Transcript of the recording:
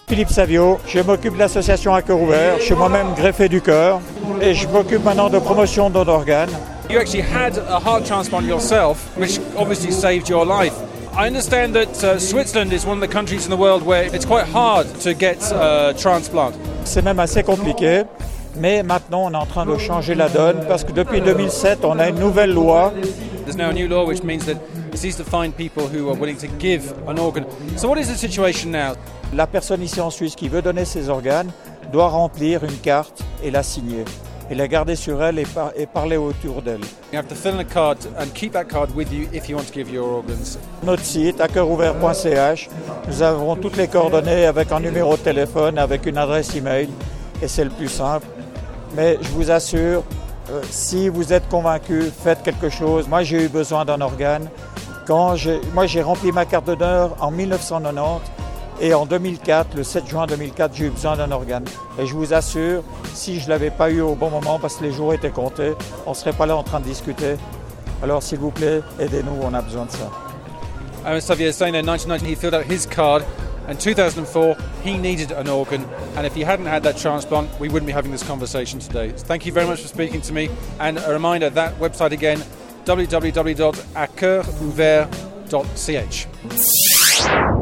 Philippe Savio, je m'occupe de l'association à cœur ouvert, je suis moi-même greffé du cœur et je m'occupe maintenant de promotion de don d'organes. You actually had a heart transplant yourself, which obviously saved your life. I understand that Switzerland is one of the countries in the world where it's quite hard to get a transplant. C'est même assez compliqué, mais maintenant on est en train de changer la donne parce que depuis 2007 on a une nouvelle loi. There's now a new law which means that it's easy to find people who are willing to give an organ. So what is the situation now? La personne ici en Suisse qui veut donner ses organes doit remplir une carte et la signer. Et la garder sur elle et parler autour d'elle. You have to fill in a card and keep that card with you if you want to give your organs. Notre site, acœurouvert.ch, nous avons toutes les coordonnées avec un numéro de téléphone, avec une adresse email, et c'est le plus simple. Mais je vous assure, si vous êtes convaincu, faites quelque chose. Moi, j'ai eu besoin d'un organe. Moi, j'ai rempli ma carte de donneur en 1990. Et en 2004, le 7 juin 2004, j'ai eu besoin d'un organe. Et je vous assure, si je ne l'avais pas eu au bon moment, parce que les jours étaient comptés, on ne serait pas là en train de discuter. Alors s'il vous plaît, aidez-nous, on a besoin de ça. Xavier is saying in 1990 he filled out his card. In 2004, he needed an organ. And if he hadn't had that transplant, we wouldn't be having this conversation today. So thank you very much for speaking to me. And a reminder, that website again, www.acœurouvert.ch.